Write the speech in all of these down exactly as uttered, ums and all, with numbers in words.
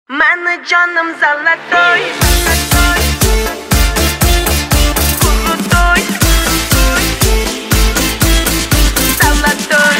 Mani canım zalatoy, kurutoy, zalatoy.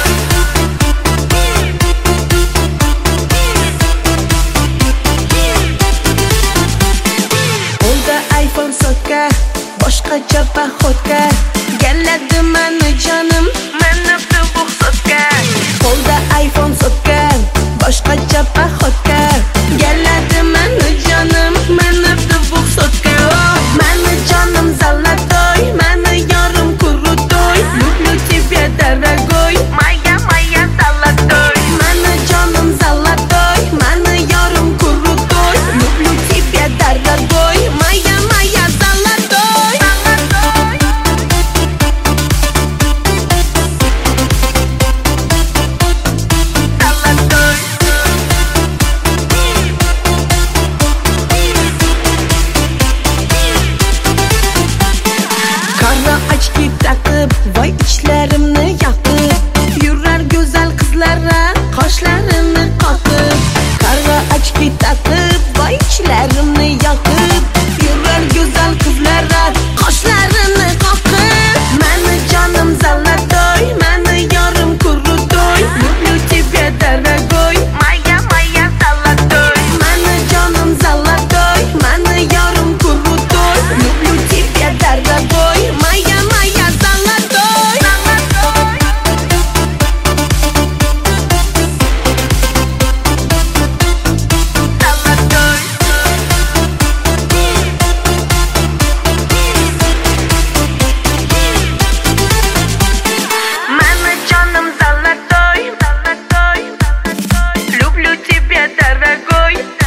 Qo'lda iPhone sotka, boshqacha paxotka. Keladi mani jonim, mani tubuq sotka. Qo'lda iPhone sotka, boshqacha paxotka. Keladi mani jonim, mani tubuq sotka. Mani jonim zalatoy, mani yorim kurutoy. Люблю тебя, дорогой, моя, моя золотой. Mani jonim zalatoy, mani yorim kurutoy. Люблю тебя, дорогой, моя, моя золотой. Qora ochki taqib, voy ichlarimni yoqib, yurar go'zal qizlara qoshlarini qoqib. Qora ochki taqib, voy ichlarimni yoqib, yurar go'zal qizlara qoshlarini qoqib. Mani jonim zalatoy, mani yorim kurutoy. Люблю тебя, дорогой, моя, моя золотой. Mani jonim zalatoy, mani yorim kurutoy. Люблю тебя, дорогой, моя, моя золотой. Mani jonim zalatoy, золотой. Люблю тебя, дорогой.